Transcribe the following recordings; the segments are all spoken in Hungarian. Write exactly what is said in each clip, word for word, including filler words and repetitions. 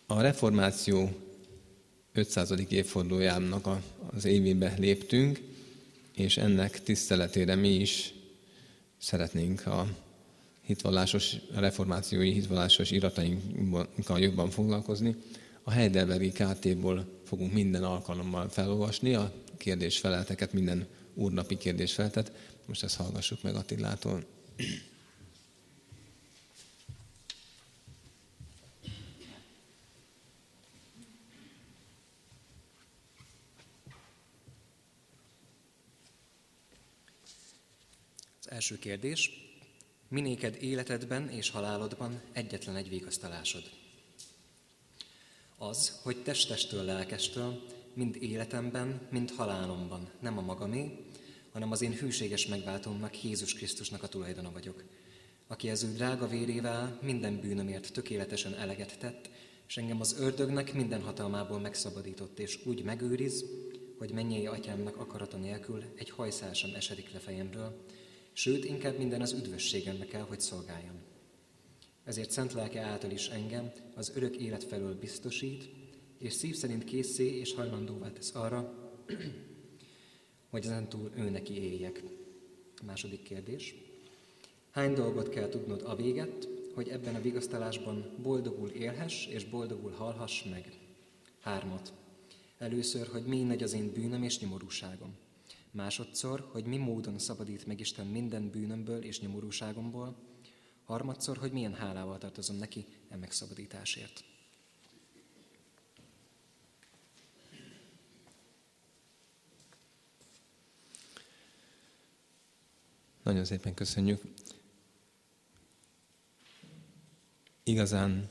A reformáció ötszázadik évfordulójának az évébe léptünk, és ennek tiszteletére mi is szeretnénk a hitvallásos, a reformációi hitvallásos iratainkkal jobban foglalkozni. A Heidelbergi ká té-ból fogunk minden alkalommal felolvasni a kérdésfelelteket, minden úrnapi kérdésfeleltet. Most ezt hallgassuk meg Attilától. Az első kérdés. Mi néked életedben és halálodban egyetlen egy vigasztalásod? Az, hogy testestől, lelkestől, mind életemben, mind halálomban nem a magamé, hanem az én hűséges megváltómnak, Jézus Krisztusnak a tulajdona vagyok, aki az ő drága vérével minden bűnömért tökéletesen eleget tett, és engem az ördögnek minden hatalmából megszabadított, és úgy megőriz, hogy mennyei atyámnak akarata nélkül egy hajszál sem esedik le fejemről, sőt, inkább minden az üdvösségemnek kell, hogy szolgáljon. Ezért szent lelke által is engem az örök élet felől biztosít, és szív szerint készé és hajlandóvá tesz arra, hogy ezentúl ő neki éljek. A második kérdés. Hány dolgot kell tudnod a véget, hogy ebben a vigasztalásban boldogul élhess és boldogul halhass meg? Hármat. Először, hogy mi nagy az én bűnöm és nyomorúságom. Másodszor, hogy mi módon szabadít meg Isten minden bűnömből és nyomorúságomból. Harmadszor, hogy milyen hálával tartozom neki e megszabadításért. Nagyon szépen köszönjük. Igazán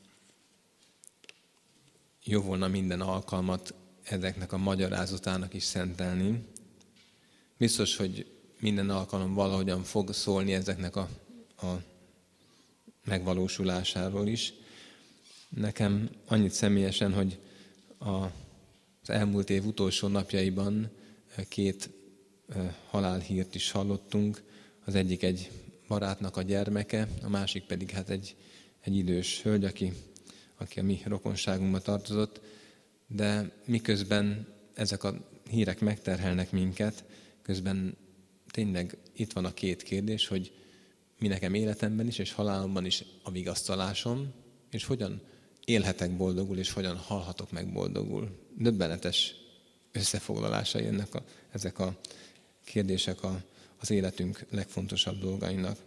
jó volna minden alkalmat ezeknek a magyarázatának is szentelni. Biztos, hogy minden alkalom valahogyan fog szólni ezeknek a, a megvalósulásáról is. Nekem annyit személyesen, hogy a, az elmúlt év utolsó napjaiban két halálhírt is hallottunk. Az egyik egy barátnak a gyermeke, a másik pedig hát egy, egy idős hölgy, aki, aki a mi rokonságunkba tartozott. De miközben ezek a hírek megterhelnek minket, közben tényleg itt van a két kérdés, hogy mi nekem életemben is és halálomban is a vigasztalásom, és hogyan élhetek boldogul, és hogyan halhatok meg boldogul. Döbbenetes összefoglalásai ennek a, ezek a kérdések a, az életünk legfontosabb dolgainak.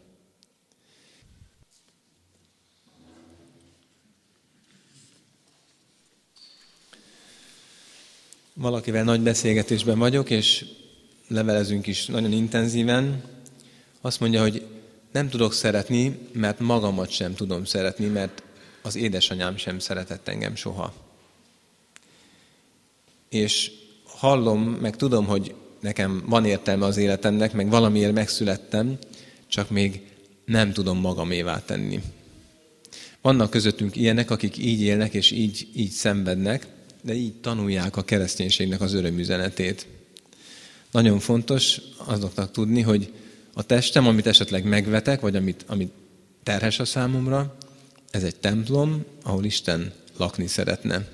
Valakivel nagy beszélgetésben vagyok, és levelezünk is nagyon intenzíven. Azt mondja, hogy nem tudok szeretni, mert magamat sem tudom szeretni, mert az édesanyám sem szeretett engem soha. És hallom, meg tudom, hogy nekem van értelme az életemnek, meg valamiért megszülettem, csak még nem tudom magamévá tenni. Vannak közöttünk ilyenek, akik így élnek és így, így szenvednek, de így tanulják a kereszténységnek az örömüzenetét. Nagyon fontos azoknak tudni, hogy a testem, amit esetleg megvetek, vagy amit, amit terhes a számomra, ez egy templom, ahol Isten lakni szeretne.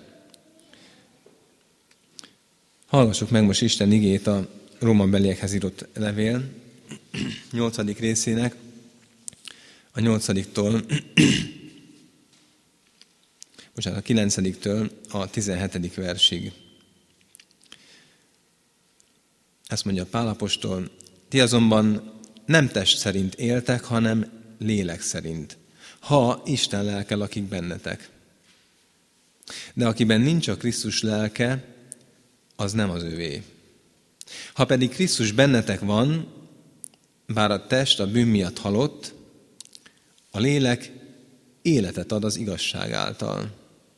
Hallgassuk meg most Isten igét a Rómabeliekhez írott levél nyolcadik részének, a nyolcadiktól, bocsánat, a kilencediktől a tizenhetedik versig. Ezt mondja Pál apostol, ti azonban nem test szerint éltek, hanem lélek szerint, ha Isten lelke lakik bennetek. De akiben nincs a Krisztus lelke, az nem az övé. Ha pedig Krisztus bennetek van, bár a test a bűn miatt halott, a lélek életet ad az igazság által.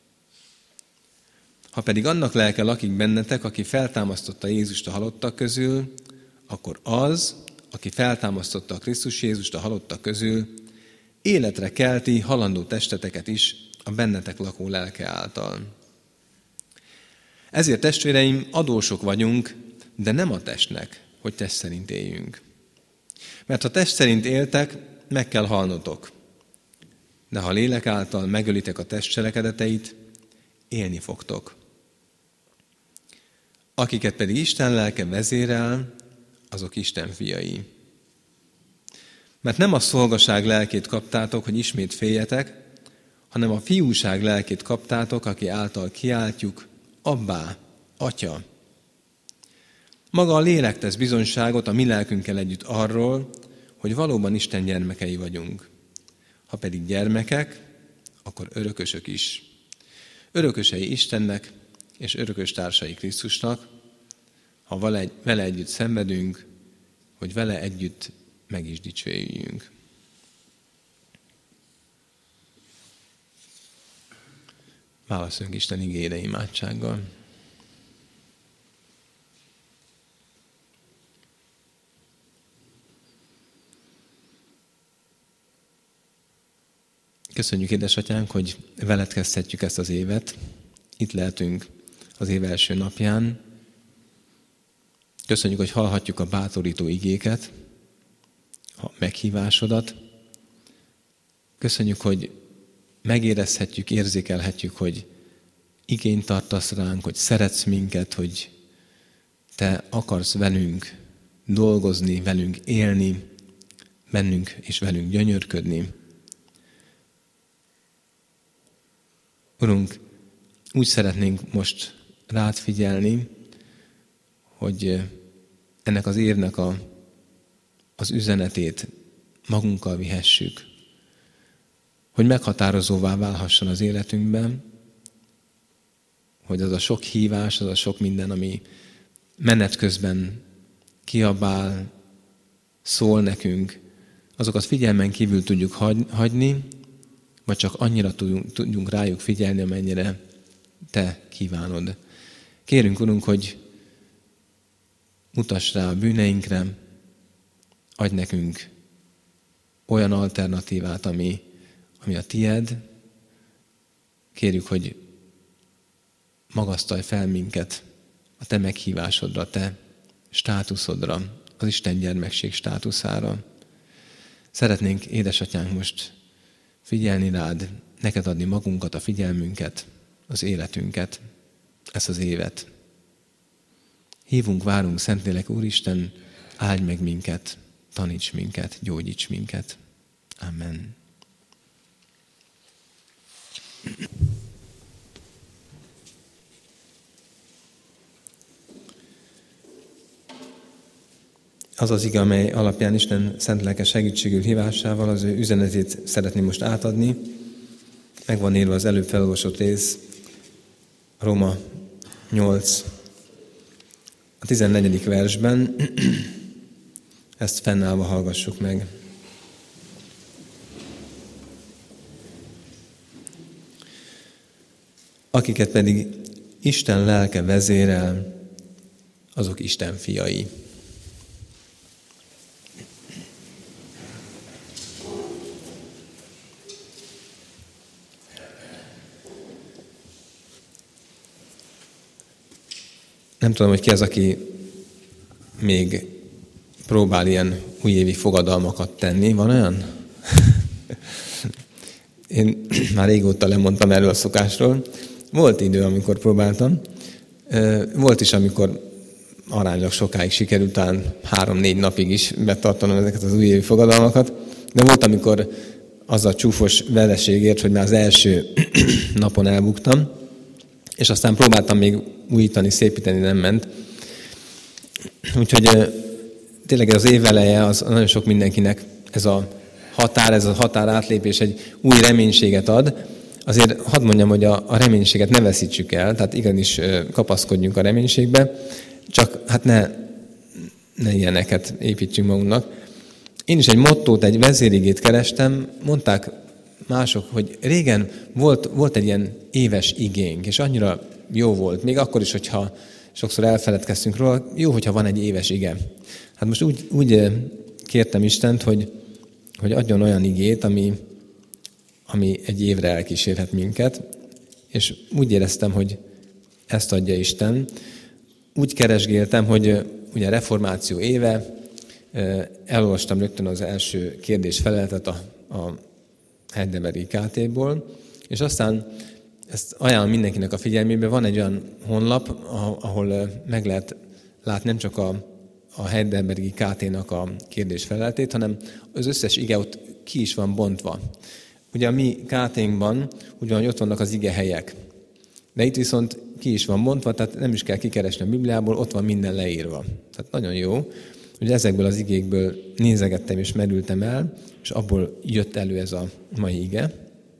Ha pedig annak lelke lakik bennetek, aki feltámasztotta Jézust a halottak közül, akkor az, aki feltámasztotta a Krisztus Jézust a halottak közül, életre kelti halandó testeteket is a bennetek lakó lelke által. Ezért, testvéreim, adósok vagyunk, de nem a testnek, hogy test szerint éljünk. Mert ha test szerint éltek, meg kell halnotok. De ha lélek által megölitek a test cselekedeteit, élni fogtok. Akiket pedig Isten lelke vezérel, azok Isten fiai. Mert nem a szolgaság lelkét kaptátok, hogy ismét féljetek, hanem a fiúság lelkét kaptátok, aki által kiáltjuk, Abbá, Atya. Maga a lélek tesz bizonyságot a mi lelkünkkel együtt arról, hogy valóban Isten gyermekei vagyunk. Ha pedig gyermekek, akkor örökösök is. Örökösei Istennek és örökös társai Krisztusnak, ha vele együtt szenvedünk, hogy vele együtt meg is dicsőjünk. Válaszoljunk Isten igére imádsággal. Köszönjük, édesatyánk, hogy veled kezdhetjük ezt az évet. Itt lehetünk az év első napján. Köszönjük, hogy hallhatjuk a bátorító igéket, a meghívásodat. Köszönjük, hogy megérezhetjük, érzékelhetjük, hogy igényt tartasz ránk, hogy szeretsz minket, hogy te akarsz velünk dolgozni, velünk élni, bennünk és velünk gyönyörködni. Urunk, úgy szeretnénk most rád figyelni, hogy ennek az évnek a, az üzenetét magunkkal vihessük, hogy meghatározóvá válhasson az életünkben, hogy az a sok hívás, az a sok minden, ami menet közben kiabál, szól nekünk, azokat figyelmen kívül tudjuk hagyni, vagy csak annyira tudjunk, tudjunk rájuk figyelni, amennyire te kívánod. Kérünk, Urunk, hogy mutass rá a bűneinkre, adj nekünk olyan alternatívát, ami, ami a tied. Kérjük, hogy magasztalj fel minket a te meghívásodra, a te státuszodra, az Isten gyermekség státuszára. Szeretnénk, édesatyánk, most figyelni rád, neked adni magunkat, a figyelmünket, az életünket, ezt az évet. Hívunk, várunk, Szentlélek Úristen, áldj meg minket, taníts minket, gyógyíts minket. Amen. Az az ige, amely alapján Isten szent lelke segítségül hívásával az ő üzenetét szeretném most átadni. Meg van írva az előbb felolvasott rész, Róma nyolc, a tizennegyedik versben. Ezt fennállva hallgassuk meg. Akiket pedig Isten lelke vezérel, azok Isten fiai. Nem tudom, hogy ki az, aki még próbál ilyen újévi fogadalmakat tenni. Van olyan? Én már régóta lemondtam erről a szokásról. Volt idő, amikor próbáltam. Volt is, amikor aránylag sokáig sikerült, talán három-négy napig is betartanom ezeket az újévi fogadalmakat. De volt, amikor az a csúfos veleségért, hogy már az első napon elbuktam, és aztán próbáltam még újítani, szépíteni, nem ment. Úgyhogy tényleg az év eleje, az nagyon sok mindenkinek ez a határ, ez a határ átlépés egy új reménységet ad. Azért hadd mondjam, hogy a, a reménységet ne veszítsük el, tehát igenis kapaszkodjunk a reménységbe, csak hát ne, ne ilyeneket építsünk magunknak. Én is egy mottót, egy vezérigét kerestem, mondták mások, hogy régen volt, volt egy ilyen éves igénk, és annyira jó volt, még akkor is, hogyha sokszor elfeledkeztünk róla, jó, hogyha van egy éves ige. Hát most úgy, úgy kértem Istent, hogy, hogy adjon olyan igét, ami, ami egy évre elkísérhet minket, és úgy éreztem, hogy ezt adja Isten. Úgy keresgéltem, hogy ugye reformáció éve, elolvastam rögtön az első kérdés feleletet a, a Heidelbergi ká té-ból, és aztán ezt ajánlom mindenkinek a figyelmébe. Van egy olyan honlap, ahol meg lehet látni nem csak a, a Heidelbergi ká té-nak a kérdés-feleletét, hanem az összes ige ott ki is van bontva. Ugye a mi ká té-nkban úgy van, hogy ott vannak az ige helyek. De itt viszont ki is van bontva, tehát nem is kell kikeresni a Bibliából, ott van minden leírva. Tehát nagyon jó. Ugye ezekből az igékből nézegettem és merültem el, és abból jött elő ez a mai ige,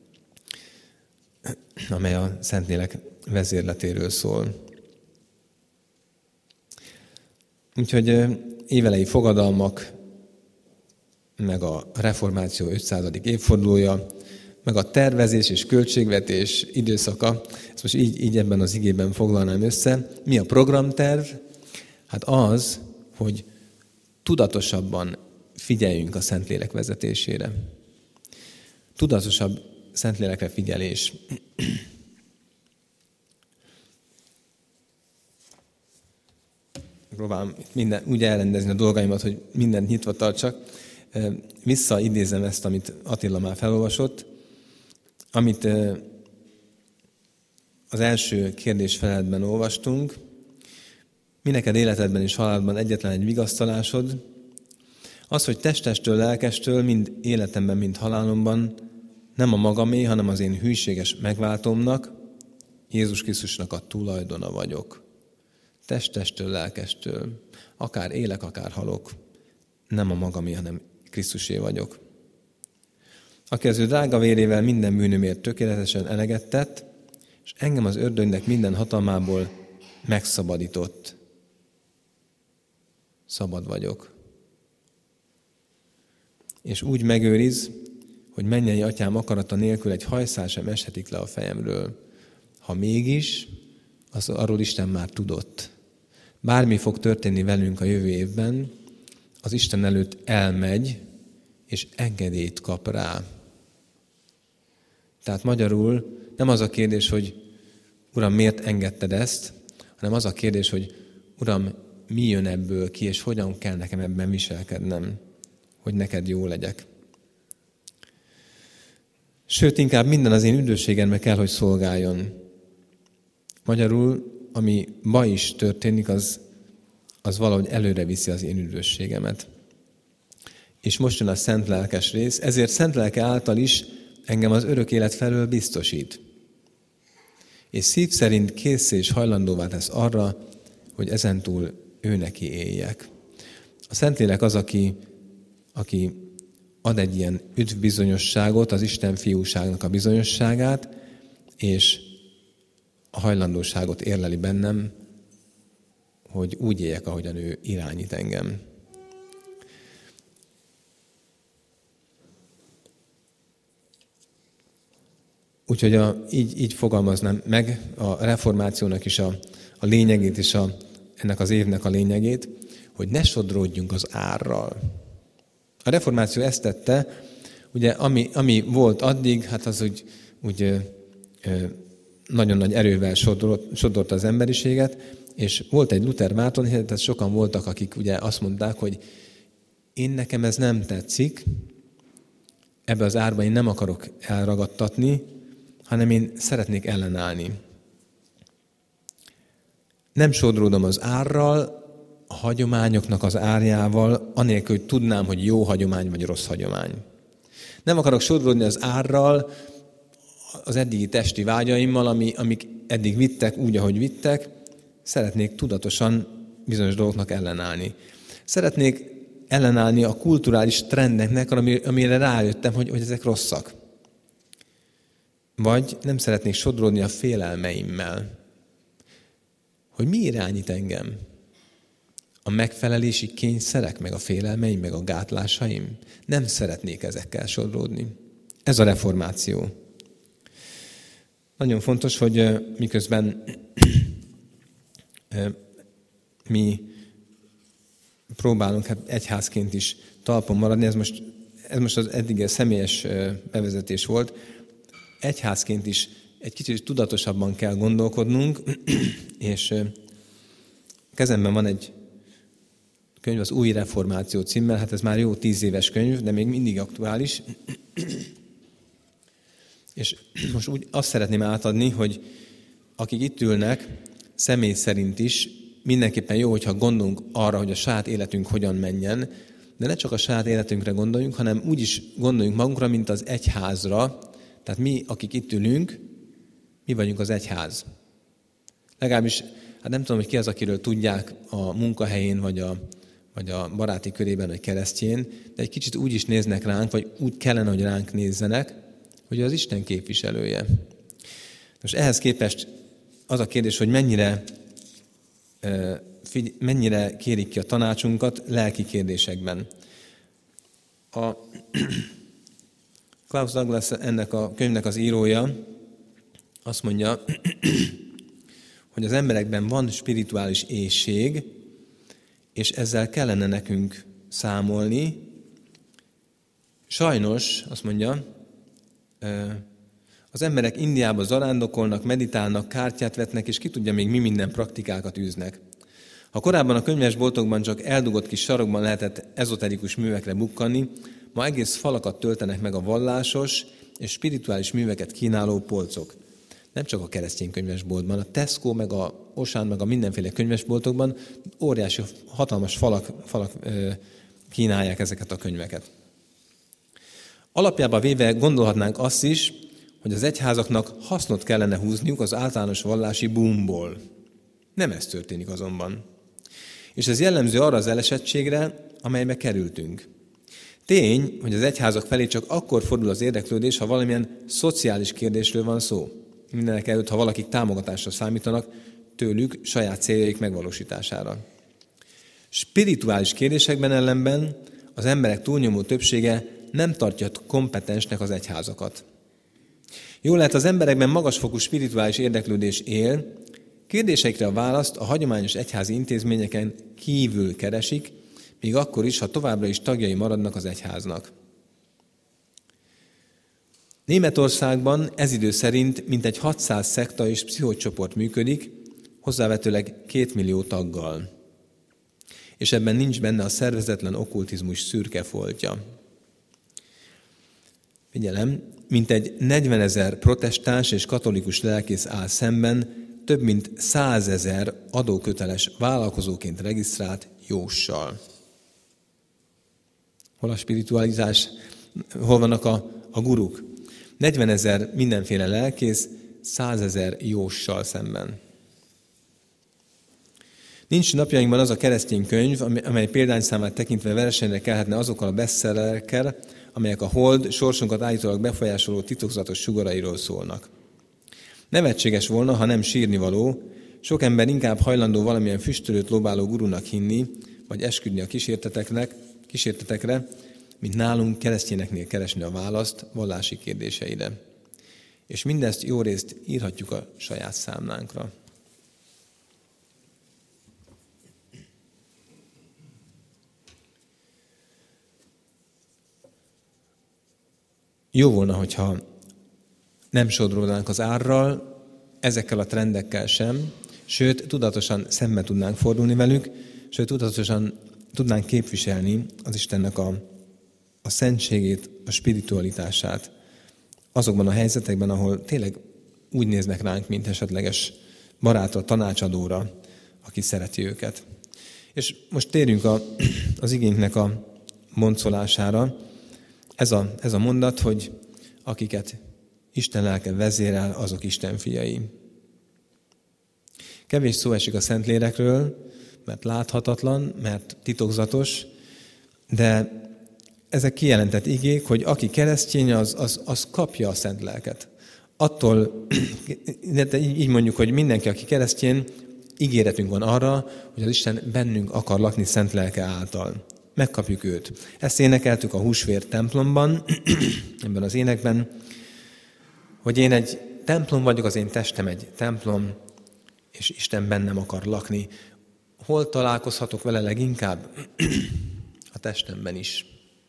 amely a Szentlélek vezérletéről szól. Úgyhogy évelei fogadalmak, meg a reformáció ötszázadik évfordulója, meg a tervezés és költségvetés időszaka, ezt most így, így ebben az igében foglalnám össze. Mi a programterv? Hát az, hogy tudatosabban figyeljünk a Szentlélek vezetésére. Tudatosabb Szentlélekre figyelés. Próbálom minden, úgy elrendezni a dolgaimat, hogy mindent nyitva tartsak. Visszaidézem ezt, amit Attila már felolvasott, amit az első kérdés-feleletben olvastunk. Mi neked életedben és haláladban egyetlen egy vigasztalásod, az, hogy testestől, lelkestől, mind életemben, mind halálomban nem a magamé, hanem az én hűséges megváltómnak, Jézus Krisztusnak a tulajdona vagyok. Testestől, lelkestől, akár élek, akár halok, nem a magamé, hanem Krisztusé vagyok. Aki az ő drága vérével minden bűnömért tökéletesen eleget tett, és engem az ördögnek minden hatalmából megszabadított. Szabad vagyok. És úgy megőriz, hogy mennyei atyám akarata nélkül egy hajszál sem eshetik le a fejemről. Ha mégis, az arról Isten már tudott. Bármi fog történni velünk a jövő évben, az Isten előtt elmegy, és engedélyt kap rá. Tehát magyarul nem az a kérdés, hogy Uram, miért engedted ezt, hanem az a kérdés, hogy Uram, mi jön ebből ki, és hogyan kell nekem ebben viselkednem, hogy neked jó legyek. Sőt, inkább minden az én üdvösségemre kell, hogy szolgáljon. Magyarul, ami ma is történik, az, az valahogy előre viszi az én üdvösségemet. És most jön a szent lelkes rész, ezért szent lelke által is engem az örök élet felől biztosít. És szív szerint készé és hajlandóvá tesz arra, hogy ezentúl ő neki éljek. A Szentlélek az, aki, aki ad egy ilyen üdvbizonyosságot, az Isten fiúságnak a bizonyosságát, és a hajlandóságot érleli bennem, hogy úgy éljek, ahogyan ő irányít engem. Úgyhogy a, így, így fogalmaznám meg a reformációnak is a, a lényegét, és a, ennek az évnek a lényegét, hogy ne sodródjunk az árral. A reformáció ezt tette, ugye ami, ami volt addig, hát az úgy, úgy ö, ö, nagyon nagy erővel sodort, sodort az emberiséget, és volt egy Luther Márton, tehát sokan voltak, akik ugye azt mondták, hogy én nekem ez nem tetszik, ebbe az árba én nem akarok elragadtatni, hanem én szeretnék ellenállni. Nem sodródom az árral, a hagyományoknak az árjával, anélkül, hogy tudnám, hogy jó hagyomány vagy rossz hagyomány. Nem akarok sodródni az árral, az eddigi testi vágyaimmal, ami, amik eddig vittek úgy, ahogy vittek, szeretnék tudatosan bizonyos dolgoknak ellenállni. Szeretnék ellenállni a kulturális trendeknek, amire rájöttem, hogy, hogy ezek rosszak. Vagy nem szeretnék sodródni a félelmeimmel. Hogy mi irányít engem? A megfelelési kényszerek, meg a félelmeim, meg a gátlásaim? Nem szeretnék ezekkel sodródni. Ez a reformáció. Nagyon fontos, hogy miközben mi próbálunk hát egyházként is talpon maradni, ez most, ez most az eddig a személyes bevezetés volt, egyházként is egy kicsit tudatosabban kell gondolkodnunk, és kezemben van egy könyv, az Új Reformáció címmel, hát ez már jó tíz éves könyv, de még mindig aktuális. És most úgy azt szeretném átadni, hogy akik itt ülnek, személy szerint is mindenképpen jó, hogyha gondolunk arra, hogy a saját életünk hogyan menjen, de ne csak a saját életünkre gondoljunk, hanem úgy is gondoljunk magunkra, mint az egyházra. Tehát mi, akik itt ülünk, mi vagyunk az egyház. Legalábbis, hát nem tudom, hogy ki az, akiről tudják a munkahelyén, vagy a, vagy a baráti körében, vagy keresztjén, de egy kicsit úgy is néznek ránk, vagy úgy kellene, hogy ránk nézzenek, hogy az Isten képviselője. Most ehhez képest az a kérdés, hogy mennyire, mennyire kérik ki a tanácsunkat lelki kérdésekben. A Klaus Douglas, ennek a könyvnek az írója, azt mondja, hogy az emberekben van spirituális éhség, és ezzel kellene nekünk számolni. Sajnos, azt mondja, az emberek Indiába zarándokolnak, meditálnak, kártyát vetnek, és ki tudja még mi minden praktikákat űznek. Ha korábban a könyvesboltokban csak eldugott kis sarokban lehetett ezoterikus művekre bukkanni, ma egész falakat töltenek meg a vallásos és spirituális műveket kínáló polcok. Nem csak a keresztény könyvesboltban, a Tesco, meg a Auchan, meg a mindenféle könyvesboltokban óriási, hatalmas falak, falak ö, kínálják ezeket a könyveket. Alapjában véve gondolhatnánk azt is, hogy az egyházaknak hasznot kellene húzniuk az általános vallási boomból. Nem ez történik azonban. És ez jellemző arra az elesettségre, amelybe kerültünk. Tény, hogy az egyházak felé csak akkor fordul az érdeklődés, ha valamilyen szociális kérdésről van szó. Mindenek előtt, ha valakik támogatásra számítanak tőlük saját céljaik megvalósítására. Spirituális kérdésekben ellenben az emberek túlnyomó többsége nem tartja kompetensnek az egyházakat. Jól lehet, az emberekben magasfokú spirituális érdeklődés él, kérdéseikre a választ a hagyományos egyházi intézményeken kívül keresik, még akkor is, ha továbbra is tagjai maradnak az egyháznak. Németországban ez idő szerint mintegy hatszáz szekta és pszichocsoport működik, hozzávetőleg két millió taggal. És ebben nincs benne a szervezetlen okkultizmus szürke foltja. Figyelem, mintegy negyvenezer protestáns és katolikus lelkész áll szemben több mint százezer adóköteles vállalkozóként regisztrált jóssal. Hol a spiritualizás? Hol vannak a, a guruk? negyvenezer mindenféle lelkész, százezer jóssal szemben. Nincs napjainkban az a keresztény könyv, amely példányszámát tekintve versenyre kelhetne azokkal a bestsellerekkel, amelyek a hold sorsunkat állítólag befolyásoló titokzatos sugarairól szólnak. Nevetséges volna, ha nem sírnivaló, sok ember inkább hajlandó valamilyen füstölőt lobáló gurunak hinni, vagy esküdni a kísérteteknek, kísértetekre, mint nálunk keresztényeknél keresni a választ vallási kérdéseire. És mindezt jó részt írhatjuk a saját számlánkra. Jó volna, hogyha nem sodródnánk az árral, ezekkel a trendekkel sem, sőt, tudatosan szembe tudnánk fordulni velük, sőt, tudatosan tudnánk képviselni az Istennek a, a szentségét, a spiritualitását azokban a helyzetekben, ahol tényleg úgy néznek ránk, mint esetleges barátra, tanácsadóra, aki szereti őket. És most térjünk a, az igénknek a boncolására. Ez a, ez a mondat, hogy akiket Isten lelke vezérel, azok Isten fiai. Kevés szó esik a Szentlélekről, mert láthatatlan, mert titokzatos, de ezek kijelentett igék, hogy aki keresztény, az, az, az kapja a Szent Lelket. Attól, de így mondjuk, hogy mindenki, aki keresztény, ígéretünk van arra, hogy az Isten bennünk akar lakni Szent Lelke által. Megkapjuk őt. Ezt énekeltük a Húsvér templomban, ebben az énekben, hogy én egy templom vagyok, az én testem egy templom, és Isten bennem akar lakni. Hol találkozhatok vele leginkább? A testemben is.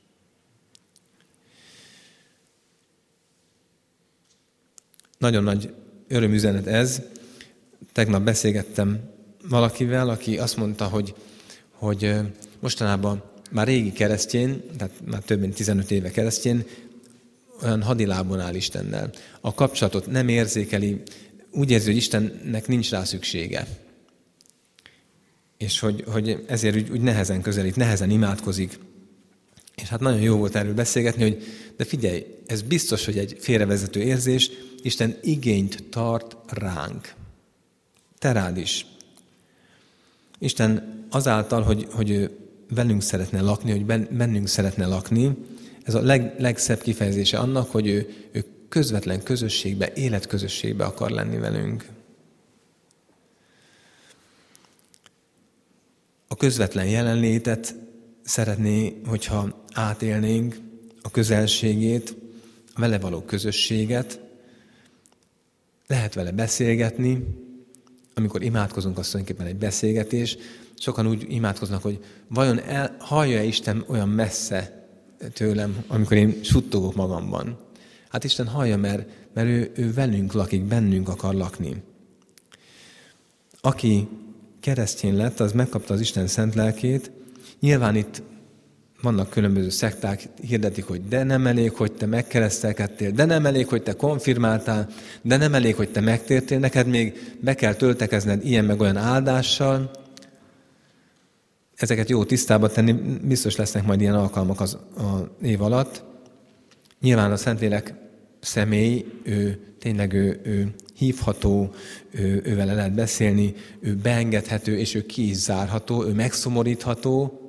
Nagyon nagy örömüzenet ez. Tegnap beszélgettem valakivel, aki azt mondta, hogy, hogy mostanában már régi keresztény, tehát már több mint tizenöt éve keresztény, olyan hadilábon áll Istennel. A kapcsolatot nem érzékeli, úgy érzi, hogy Istennek nincs rá szüksége. És hogy, hogy ezért úgy, úgy nehezen közelít, nehezen imádkozik. És hát nagyon jó volt erről beszélgetni, hogy de figyelj, ez biztos, hogy egy félrevezető érzés, Isten igényt tart ránk. Te rád is. Isten azáltal, hogy, hogy ő velünk szeretne lakni, hogy bennünk szeretne lakni, ez a leg, legszebb kifejezése annak, hogy ő, ő közvetlen közösségbe, életközösségbe akar lenni velünk. A közvetlen jelenlétet szeretné, hogyha átélnénk, a közelségét, a vele való közösséget, lehet vele beszélgetni, amikor imádkozunk, az tulajdonképpen egy beszélgetés. Sokan úgy imádkoznak, hogy vajon el, hallja-e Isten olyan messze tőlem, amikor én suttogok magamban. Hát Isten hallja, mert, mert ő, ő velünk lakik, bennünk akar lakni. Aki keresztény lett, az megkapta az Isten szent lelkét. Nyilván itt vannak különböző szekták, hirdetik, hogy de nem elég, hogy te megkeresztelkedtél, de nem elég, hogy te konfirmáltál, de nem elég, hogy te megtértél, neked még be kell töltekezned ilyen meg olyan áldással. Ezeket jó tisztába tenni, biztos lesznek majd ilyen alkalmak az a év alatt. Nyilván a Szentlélek személy, ő tényleg ő, ő hívható, ő, ő vele lehet beszélni, ő beengedhető, és ő ki is zárható, ő megszomorítható,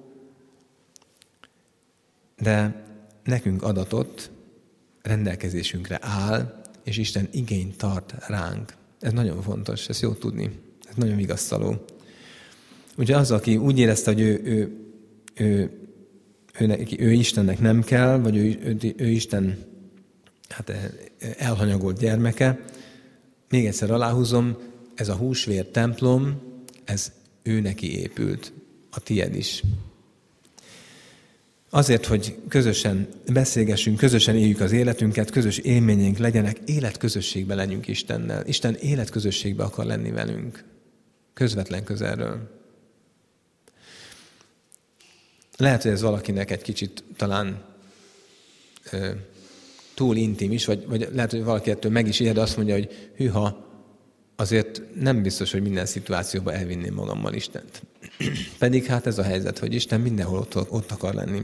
de nekünk adatott, rendelkezésünkre áll, és Isten igényt tart ránk. Ez nagyon fontos, ez jó tudni. Ez nagyon vigasztaló. Ugye az, aki úgy érezte, hogy ő, ő, ő, ő, ő, ő Istennek nem kell, vagy ő, ő, ő Isten hát elhanyagolt gyermeke, még egyszer aláhúzom, ez a húsvér templom, ez ő neki épült, a tied is. Azért, hogy közösen beszélgessünk, közösen éljük az életünket, közös élményeink legyenek, életközösségbe legyünk Istennel. Isten életközösségbe akar lenni velünk. Közvetlen közelről. Lehet, hogy ez valakinek egy kicsit talán ö, túl intim is, vagy, vagy lehet, hogy valaki ettől meg is ijed, azt mondja, hogy hűha, azért nem biztos, hogy minden szituációban elvinném magammal Istent. Pedig hát ez a helyzet, hogy Isten mindenhol ott, ott akar lenni.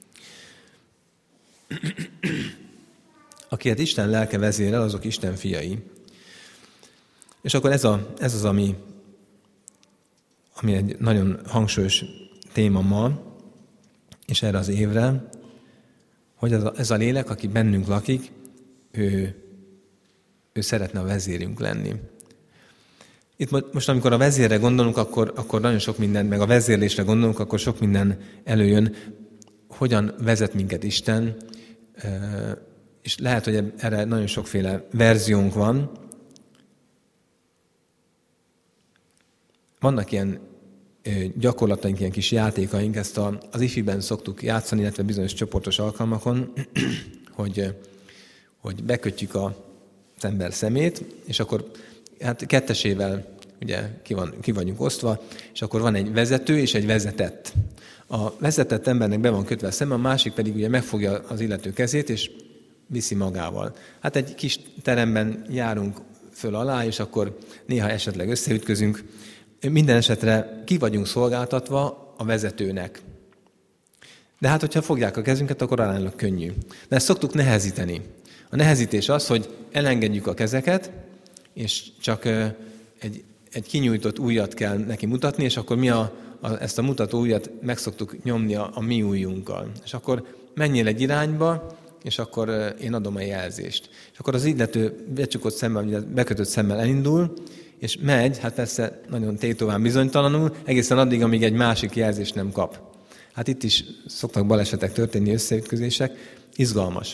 Akiket Isten lelke vezérel, azok Isten fiai. És akkor ez, a, ez az, ami, ami egy nagyon hangsúlyos téma ma, és erre az évre, hogy ez a, ez a lélek, aki bennünk lakik, ő, ő szeretne a vezérünk lenni. Itt most, amikor a vezérre gondolunk, akkor, akkor nagyon sok minden, meg a vezérlésre gondolunk, akkor sok minden előjön, hogyan vezet minket Isten, és lehet, hogy erre nagyon sokféle verziónk van. Vannak ilyen gyakorlataink, ilyen kis játékaink, ezt a, az ifiben szoktuk játszani, illetve bizonyos csoportos alkalmakon, hogy, hogy bekötjük az ember szemét, és akkor hát kettesével ugye ki, van, ki vagyunk osztva, és akkor van egy vezető és egy vezetett. A vezetett embernek be van kötve a szeme, a másik pedig ugye megfogja az illető kezét, és viszi magával. Hát egy kis teremben járunk föl alá, és akkor néha esetleg összeütközünk. Minden esetre ki vagyunk szolgáltatva a vezetőnek. De hát, hogyha fogják a kezünket, akkor aránylag könnyű. De ezt szoktuk nehezíteni. A nehezítés az, hogy elengedjük a kezeket, és csak egy, egy kinyújtott ujjat kell neki mutatni, és akkor mi a, a, ezt a mutató ujjat meg szoktuk nyomni a, a mi ujjunkkal. És akkor menjél egy irányba, és akkor én adom a jelzést. És akkor az illető becsukott szemmel, bekötött szemmel elindul, és megy, hát persze nagyon tétován bizonytalanul, egészen addig, amíg egy másik jelzést nem kap. Hát itt is szoktak balesetek történni, összeütközések. Izgalmas.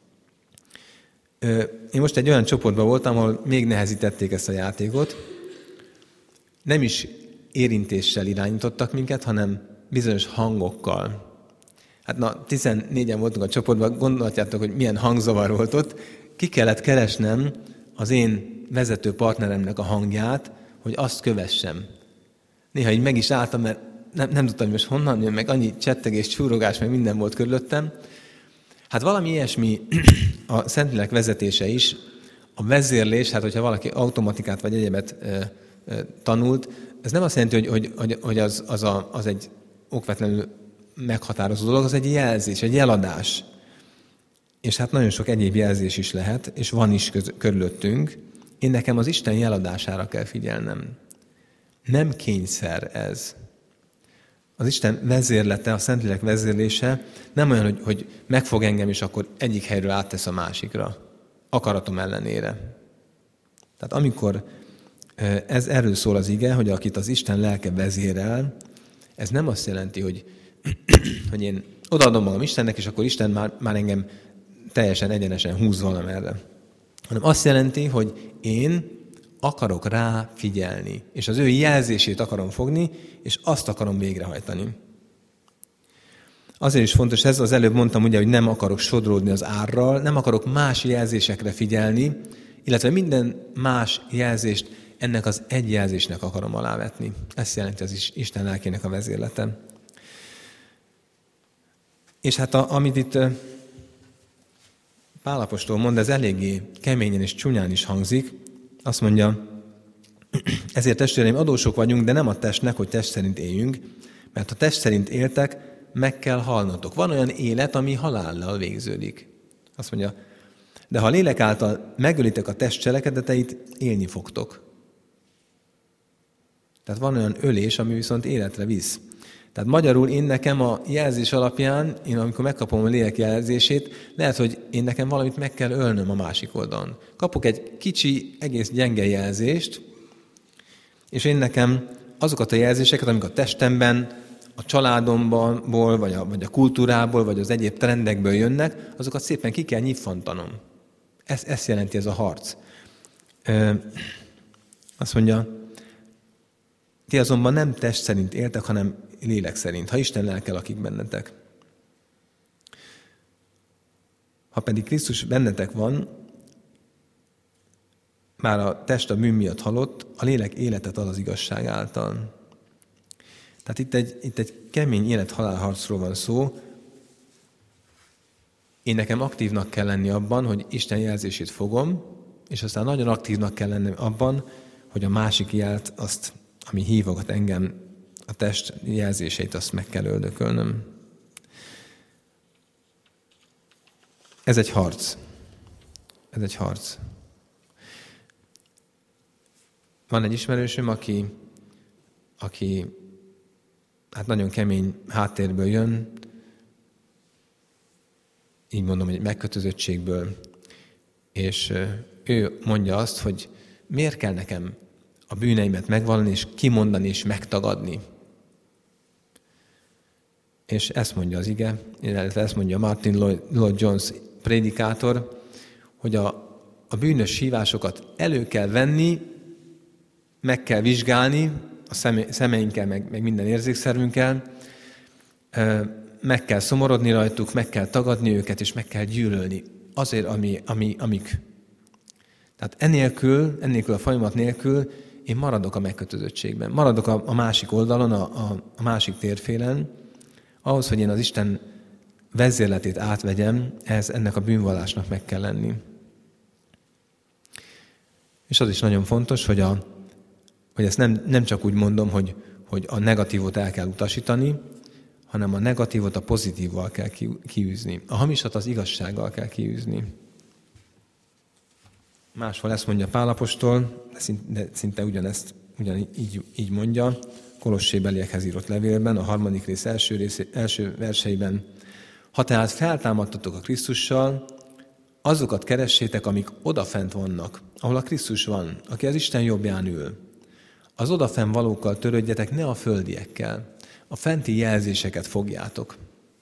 Én most egy olyan csoportban voltam, ahol még nehezítették ezt a játékot. Nem is érintéssel irányítottak minket, hanem bizonyos hangokkal. Hát na, tizennégyen voltunk a csoportban, gondolhatjátok, hogy milyen hangzavar volt ott. Ki kellett keresnem az én vezető partneremnek a hangját, hogy azt kövessem. Néha így meg is álltam, mert nem, nem tudtam, hogy most honnan jön, meg annyi csettegés, csúrogás, meg minden volt körülöttem. Hát valami ilyesmi a Szentlélek vezetése is, a vezérlés, hát hogyha valaki automatikát vagy egyebet e, e, tanult, ez nem azt jelenti, hogy, hogy, hogy az, az, a, az egy okvetlenül meghatározó dolog, az egy jelzés, egy jeladás. És hát nagyon sok egyéb jelzés is lehet, és van is köz, körülöttünk. Én nekem az Isten jeladására kell figyelnem. Nem kényszer ez. Az Isten vezérlete, a Szentlélek vezérlése nem olyan, hogy, hogy megfog engem, és akkor egyik helyről áttesz a másikra. Akaratom ellenére. Tehát amikor ez erről szól az ige, hogy akit az Isten lelke vezérel, ez nem azt jelenti, hogy, hogy én odaadom magam Istennek, és akkor Isten már, már engem teljesen egyenesen húz valamerre. Hanem azt jelenti, hogy én akarok rá figyelni, és az ő jelzését akarom fogni, és azt akarom végrehajtani. Azért is fontos ez, az előbb mondtam ugye, hogy nem akarok sodródni az árral, nem akarok más jelzésekre figyelni, illetve minden más jelzést ennek az egy jelzésnek akarom alávetni. Ezt jelenti az Isten lelkének a vezérlete. És hát a, amit itt Pál apostol mond, ez eléggé keményen és csúnyán is hangzik. Azt mondja, ezért testvéreim, adósok vagyunk, de nem a testnek, hogy test szerint éljünk, mert ha test szerint éltek, meg kell halnotok. Van olyan élet, ami halállal végződik. Azt mondja, de ha a lélek által megölitek a test cselekedeteit, élni fogtok. Tehát van olyan ölés, ami viszont életre visz. Tehát magyarul én nekem a jelzés alapján, én amikor megkapom a lélek jelzését, lehet, hogy én nekem valamit meg kell ölnöm a másik oldalon. Kapok egy kicsi, egész gyenge jelzést, és én nekem azokat a jelzéseket, amik a testemben, a családomból, vagy a, vagy a kultúrából, vagy az egyéb trendekből jönnek, azokat szépen ki kell nyitfantanom. Ez, ez jelenti ez a harc. Ö, azt mondja, ti azonban nem test szerint éltek, hanem lélek szerint, ha Isten lelke lakik bennetek. Ha pedig Krisztus bennetek van, már a test a bűn miatt halott, a lélek életet ad az igazság által. Tehát itt egy, itt egy kemény élet-halálharcról van szó. Én nekem aktívnak kell lenni abban, hogy Isten jelzését fogom, és aztán nagyon aktívnak kell lenni abban, hogy a másik jelt, azt, ami hívogat engem, a test jelzéseit, azt meg kell öldökölnöm. Ez egy harc. Ez egy harc. Van egy ismerősöm, aki, aki hát nagyon kemény háttérből jön, így mondom, hogy megkötözöttségből, és ő mondja azt, hogy miért kell nekem a bűneimet megvallani, és kimondani, és megtagadni. És ezt mondja az ige, illetve ezt mondja Martin Lloyd Jones prédikátor, hogy a, a bűnös hívásokat elő kell venni, meg kell vizsgálni, a szemeinkkel, meg, meg minden érzékszervünkkel, meg kell szomorodni rajtuk, meg kell tagadni őket, és meg kell gyűlölni. Azért, ami, ami, amik. Tehát enélkül, enélkül a folyamat nélkül én maradok a megkötözöttségben. Maradok a, a másik oldalon, a, a, a másik térfélen. Ahhoz, hogy én az Isten vezérletét átvegyem, ez ennek a bűnvallásnak meg kell lenni. És az is nagyon fontos, hogy, a, hogy ezt nem, nem csak úgy mondom, hogy, hogy a negatívot el kell utasítani, hanem a negatívot a pozitívval kell kiűzni. A hamisat az igazsággal kell kiűzni. Máshol ezt mondja Pál apostol, de szinte, de szinte ugyanezt ugyanígy így mondja, Kolossébeliekhez írott levélben, a harmadik rész első, rész, első verseiben. Ha tehát feltámadtatok a Krisztussal, azokat keressétek, amik odafent vannak, ahol a Krisztus van, aki az Isten jobbján ül. Az odafent valókkal törődjetek, ne a földiekkel. A fenti jelzéseket fogjátok.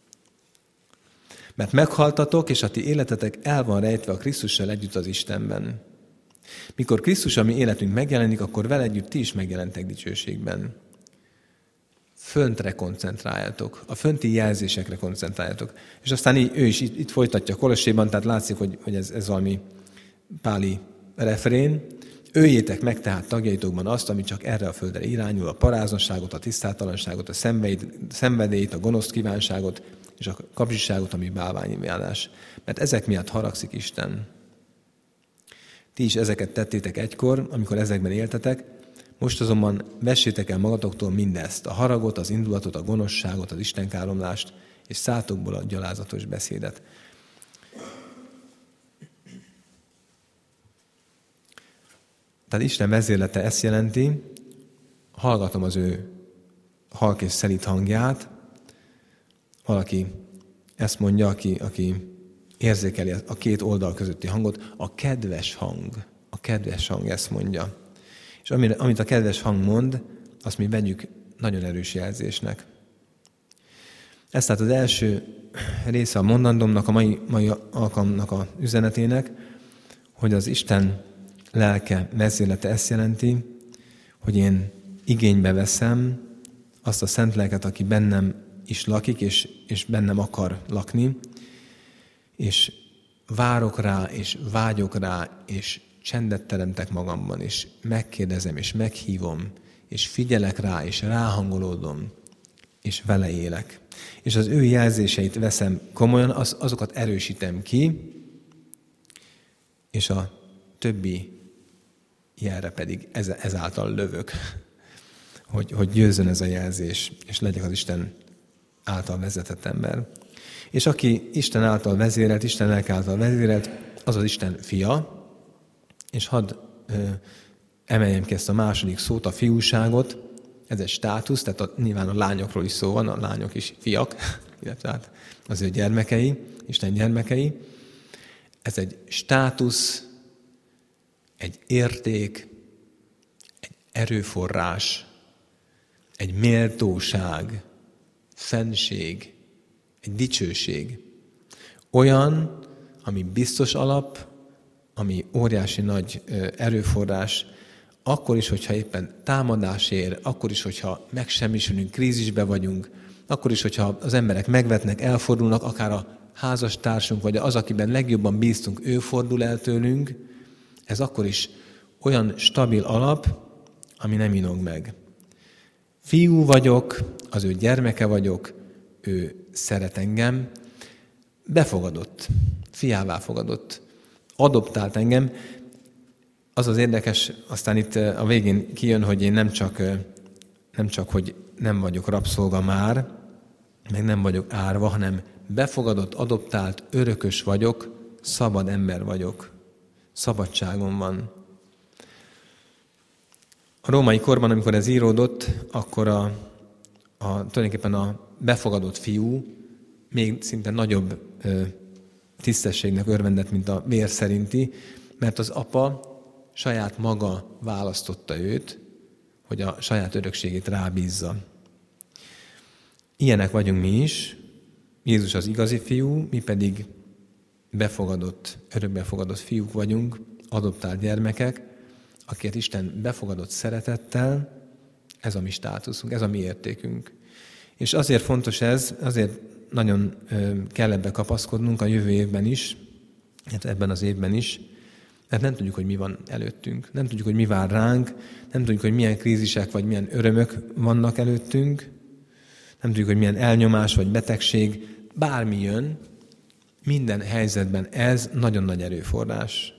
Mert meghaltatok, és a ti életetek el van rejtve a Krisztussal együtt az Istenben. Mikor Krisztus, a mi életünk megjelenik, akkor vele együtt ti is megjelentek dicsőségben. Föntre koncentráljatok, a fönti jelzésekre koncentráljatok. És aztán így, ő is itt, itt folytatja Kolosséban, tehát látszik, hogy, hogy ez, ez valami páli refrén. Öljétek meg tehát tagjaitokban azt, ami csak erre a földre irányul, a paráznosságot, a tisztátalanságot, a szenvedélyt, a gonosz kívánságot, és a kapzsiságot, ami bálványimádás. Mert ezek miatt haragszik Isten. Ti is ezeket tettétek egykor, amikor ezekben éltetek, most azonban vessétek el magatoktól mindezt, a haragot, az indulatot, a gonoszságot, az istenkáromlást, és szátokból a gyalázatos beszédet. Tehát Isten vezérlete ezt jelenti, hallgatom az ő halk és szelíd hangját, valaki ezt mondja, aki, aki érzékeli a két oldal közötti hangot, a kedves hang, a kedves hang ezt mondja. És amire, amit a kedves hang mond, azt mi vegyük nagyon erős jelzésnek. Ez tehát az első része a mondandómnak, a mai, mai alkalomnak a üzenetének, hogy az Isten lelke vezérlete ezt jelenti, hogy én igénybe veszem azt a szent lelket, aki bennem is lakik, és, és bennem akar lakni, és várok rá, és vágyok rá, és csendet teremtek magamban, és megkérdezem, és meghívom, és figyelek rá, és ráhangolódom, és vele élek. És az ő jelzéseit veszem komolyan, az, azokat erősítem ki, és a többi jelre pedig ez, ezáltal lövök, hogy, hogy győzzön ez a jelzés, és legyek az Isten által vezetett ember. És aki Isten által vezérelt, Isten lelke által vezérelt, az az Isten fia, és hadd ö, emeljem ki ezt a második szót, a fiúságot, ez egy státusz, tehát a, nyilván a lányokról is szó van, a lányok is fiak, illetve hát az ő gyermekei, Isten gyermekei. Ez egy státusz, egy érték, egy erőforrás, egy méltóság, fennség, egy dicsőség. Olyan, ami biztos alap, ami óriási nagy erőforrás, akkor is, hogyha éppen támadás ér, akkor is, hogyha megsemmisülünk, krízisbe vagyunk, akkor is, hogyha az emberek megvetnek, elfordulnak, akár a házastársunk, vagy az, akiben legjobban bíztunk, ő fordul el tőlünk, ez akkor is olyan stabil alap, ami nem inog meg. Fiú vagyok, az ő gyermeke vagyok, ő szeret engem, befogadott, fiává fogadott, adoptált engem. Az az érdekes, aztán itt a végén kijön, hogy én nem csak, nem csak, hogy nem vagyok rabszolga már, meg nem vagyok árva, hanem befogadott, adoptált, örökös vagyok, szabad ember vagyok. Szabadságom van. A római korban, amikor ez íródott, akkor a, a, tulajdonképpen a befogadott fiú még szinte nagyobb ö, tisztességnek örvendett, mint a vér szerinti, mert az apa saját maga választotta őt, hogy a saját örökségét rábízza. Ilyenek vagyunk mi is. Jézus az igazi fiú, mi pedig befogadott, örökbefogadott fiúk vagyunk, adoptált gyermekek, akiket Isten befogadott szeretettel, ez a mi státuszunk, ez a mi értékünk. És azért fontos ez, azért nagyon kell ebbe kapaszkodnunk a jövő évben is, hát ebben az évben is, mert nem tudjuk, hogy mi van előttünk. Nem tudjuk, hogy mi vár ránk, nem tudjuk, hogy milyen krízisek vagy milyen örömök vannak előttünk, nem tudjuk, hogy milyen elnyomás vagy betegség, bármi jön, minden helyzetben ez nagyon nagy erőforrás.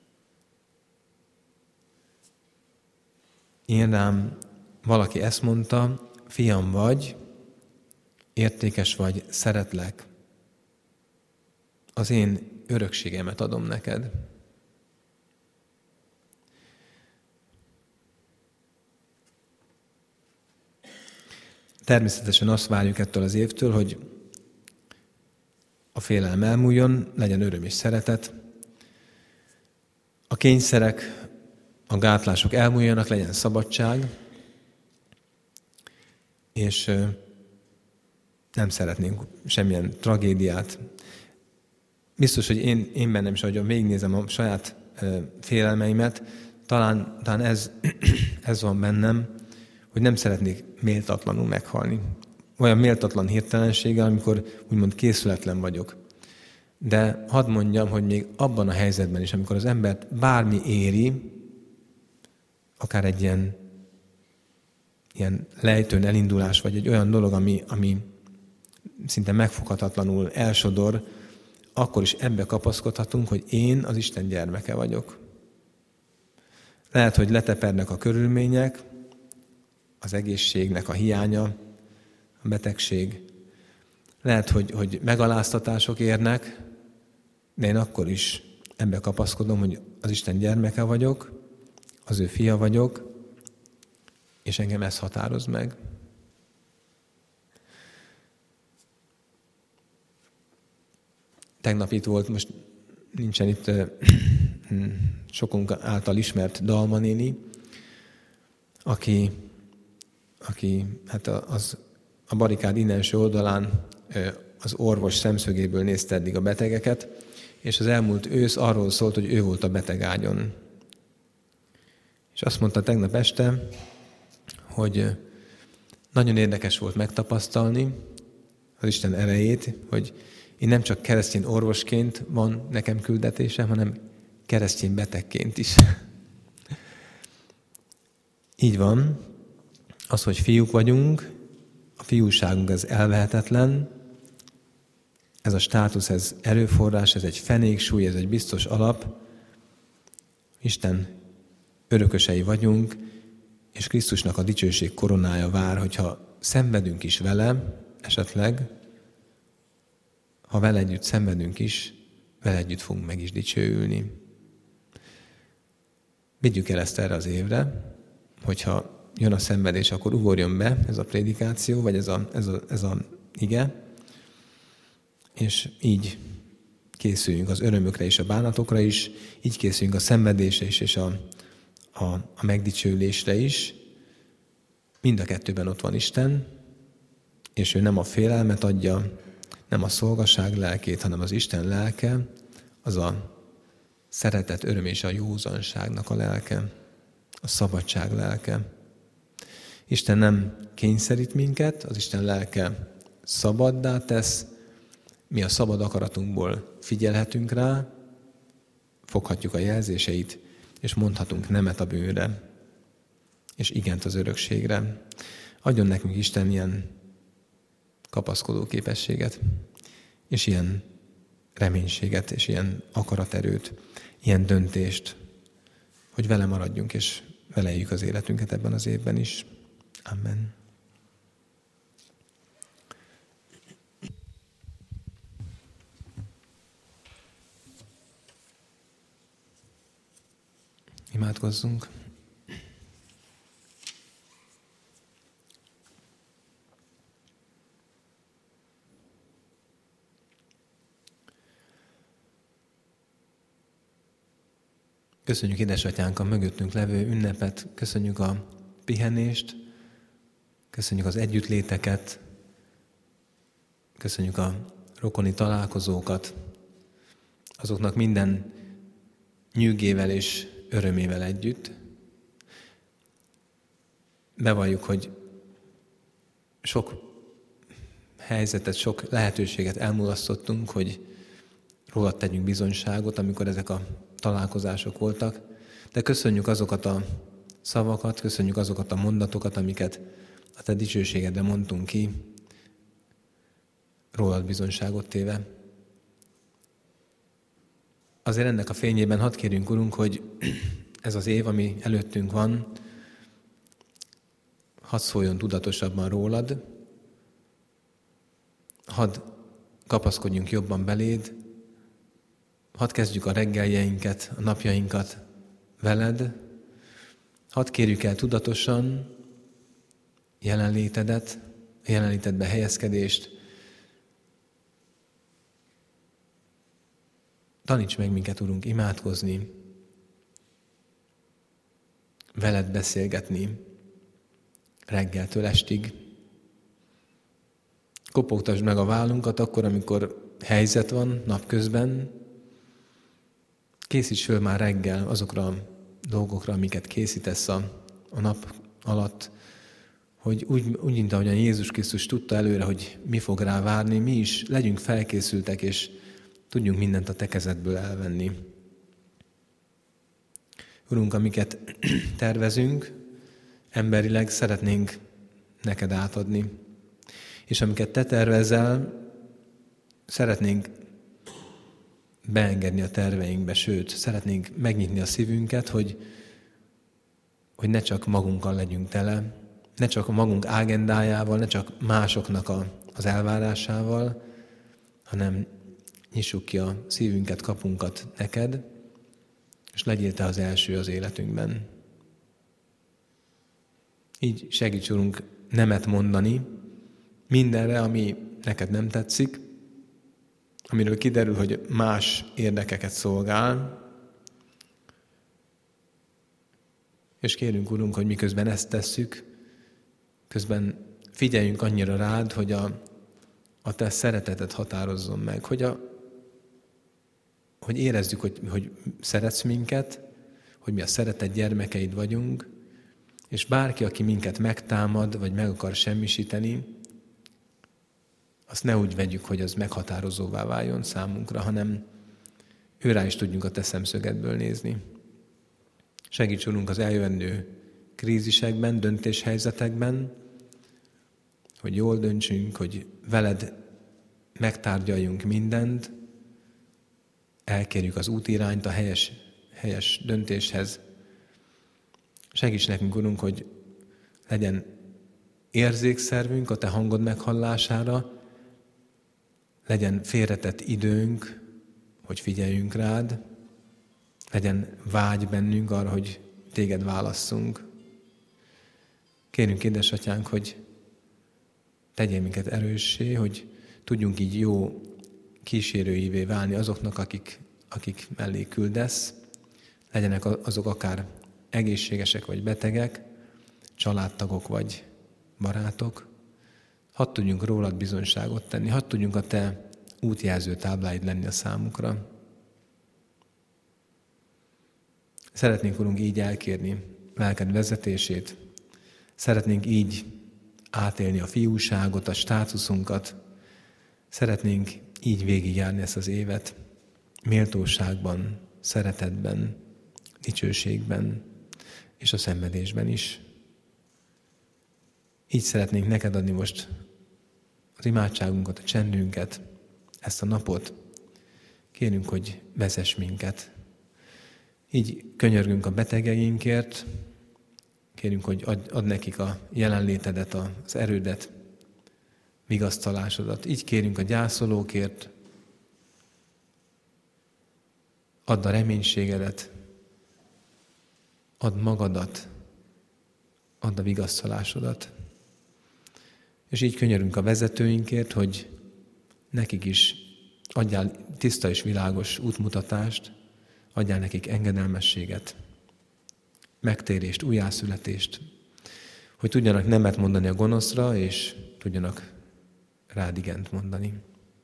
Én rám valaki ezt mondta, fiam vagy, értékes vagy, szeretlek. Az én örökségemet adom neked. Természetesen azt várjuk ettől az évtől, hogy a félelem elmúljon, legyen öröm és szeretet, a kényszerek, a gátlások elmúljanak, legyen szabadság, és nem szeretnénk semmilyen tragédiát. Biztos, hogy én, én bennem is, ahogy végignézem a saját félelmeimet, talán, talán ez, ez van bennem, hogy nem szeretnék méltatlanul meghalni. Olyan méltatlan hirtelenséggel, amikor úgymond készületlen vagyok. De hadd mondjam, hogy még abban a helyzetben is, amikor az embert bármi éri, akár egy ilyen, ilyen lejtőn elindulás, vagy egy olyan dolog, ami, ami szinte megfoghatatlanul elsodor, akkor is ebbe kapaszkodhatunk, hogy én az Isten gyermeke vagyok. Lehet, hogy letepernek a körülmények, az egészségnek a hiánya, a betegség. Lehet, hogy, hogy megaláztatások érnek, de én akkor is ebbe kapaszkodom, hogy az Isten gyermeke vagyok, az ő fia vagyok, és engem ez határoz meg. Tegnap itt volt, most nincsen itt sokunk által ismert Dalma néni, aki, aki hát az, a barikád innenső oldalán az orvos szemszögéből nézte eddig a betegeket, és az elmúlt ősz arról szólt, hogy ő volt a betegágyon. És azt mondta tegnap este, hogy nagyon érdekes volt megtapasztalni az Isten erejét, hogy én nem csak keresztény orvosként van nekem küldetésem, hanem keresztény betegként is. Így van, az, hogy fiúk vagyunk, a fiúságunk ez elvehetetlen, ez a státusz, ez erőforrás, ez egy fenéksúly, ez egy biztos alap. Isten örökösei vagyunk, és Krisztusnak a dicsőség koronája vár, hogyha szenvedünk is vele, esetleg, ha vele együtt szenvedünk is, vele együtt fogunk meg is dicsőülni. Vigyük el ezt erre az évre, hogyha jön a szenvedés, akkor ugorjon be ez a prédikáció, vagy ez a, ez a, ez a ige, és így készüljünk az örömökre és a bánatokra is, így készüljünk a szenvedésre is, és a, a, a megdicsőlésre is. Mind a kettőben ott van Isten, és ő nem a félelmet adja, nem a szolgaság lelkét, hanem az Isten lelke, az a szeretet, öröm és a józanságnak a lelke, a szabadság lelke. Isten nem kényszerít minket, az Isten lelke szabaddá tesz, mi a szabad akaratunkból figyelhetünk rá, foghatjuk a jelzéseit, és mondhatunk nemet a bűnre, és igent az örökségre. Adjon nekünk Isten ilyen kapaszkodó képességet, és ilyen reménységet, és ilyen akaraterőt, ilyen döntést, hogy vele maradjunk, és vele éljük az életünket ebben az évben is. Amen. Imádkozzunk. Köszönjük édesatyánk a mögöttünk levő ünnepet, köszönjük a pihenést, köszönjük az együttléteket, köszönjük a rokoni találkozókat, azoknak minden nyűgével és örömével együtt. Bevalljuk, hogy sok helyzetet, sok lehetőséget elmulasztottunk, hogy rólad tegyünk bizonyságot, amikor ezek a találkozások voltak, de köszönjük azokat a szavakat, köszönjük azokat a mondatokat, amiket a te dicsőségedre mondtunk ki, rólad bizonyságot téve. Azért ennek a fényében hadd kérjünk, Urunk, hogy ez az év, ami előttünk van, hadd szóljon tudatosabban rólad, hadd kapaszkodjunk jobban beléd, hadd kezdjük a reggeljeinket, a napjainkat veled, hadd kérjük el tudatosan jelenlétedet, a jelenlétedbe helyezkedést. Taníts meg minket, Urunk, imádkozni, veled beszélgetni reggeltől estig. Kopogtasd meg a vállunkat akkor, amikor helyzet van napközben. Készíts föl már reggel azokra a dolgokra, amiket készítesz a, a nap alatt, hogy úgy, úgy, mint ahogyan Jézus Krisztus tudta előre, hogy mi fog rá várni, mi is legyünk felkészültek, és tudjunk mindent a te kezedből elvenni. Urunk, amiket tervezünk, emberileg szeretnénk neked átadni. És amiket te tervezel, szeretnénk beengedni a terveinkbe, sőt, szeretnénk megnyitni a szívünket, hogy, hogy ne csak magunkkal legyünk tele, ne csak a magunk ágendájával, ne csak másoknak a, az elvárásával, hanem nyissuk ki a szívünket, kapunkat neked, és legyél te az első az életünkben. Így segíts, Urunk, nemet mondani mindenre, ami neked nem tetszik, amiről kiderül, hogy más érdekeket szolgál, és kérünk, Urunk, hogy miközben ezt tesszük, közben figyeljünk annyira rád, hogy a, a te szereteted határozzon meg, hogy, a, hogy érezzük, hogy, hogy szeretsz minket, hogy mi a szeretett gyermekeid vagyunk, és bárki, aki minket megtámad, vagy meg akar semmisíteni, azt ne úgy vegyük, hogy az meghatározóvá váljon számunkra, hanem őrá is tudjunk a te szemszögedből nézni. Segíts, Urunk, az eljövendő krízisekben, döntéshelyzetekben, hogy jól döntsünk, hogy veled megtárgyaljunk mindent, elkérjük az útirányt a helyes, helyes döntéshez. Segíts nekünk, Urunk, hogy legyen érzékszervünk a te hangod meghallására, legyen félretett időnk, hogy figyeljünk rád, legyen vágy bennünk arra, hogy téged válasszunk. Kérünk, édesatyánk, hogy tegyél minket erőssé, hogy tudjunk így jó kísérőivé válni azoknak, akik, akik mellé küldesz. Legyenek azok akár egészségesek vagy betegek, családtagok vagy barátok. Hadd tudjunk rólad bizonyságot tenni, hadd tudjunk a te útjelző tábláid lenni a számukra. Szeretnénk, Urunk, így elkérni lelked vezetését, szeretnénk így átélni a fiúságot, a státuszunkat, szeretnénk így végigjárni ezt az évet, méltóságban, szeretetben, dicsőségben és a szenvedésben is. Így szeretnénk neked adni most az imádságunkat, a csendünket, ezt a napot. Kérünk, hogy vezess minket. Így könyörgünk a betegeinkért, kérünk, hogy add, add nekik a jelenlétedet, az erődet, vigasztalásodat. Így kérünk a gyászolókért, add a reménységedet, add magadat, add a vigasztalásodat. És így könyörünk a vezetőinkért, hogy nekik is adjál tiszta és világos útmutatást, adjál nekik engedelmességet, megtérést, újjászületést, hogy tudjanak nemet mondani a gonoszra, és tudjanak rád igent mondani.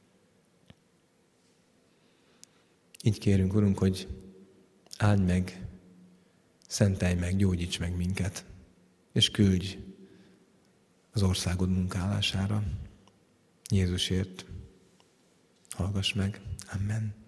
Így kérünk, Urunk, hogy áldj meg, szentelj meg, gyógyíts meg minket, és küldj az országod munkálására. Jézusért hallgass meg. Amen.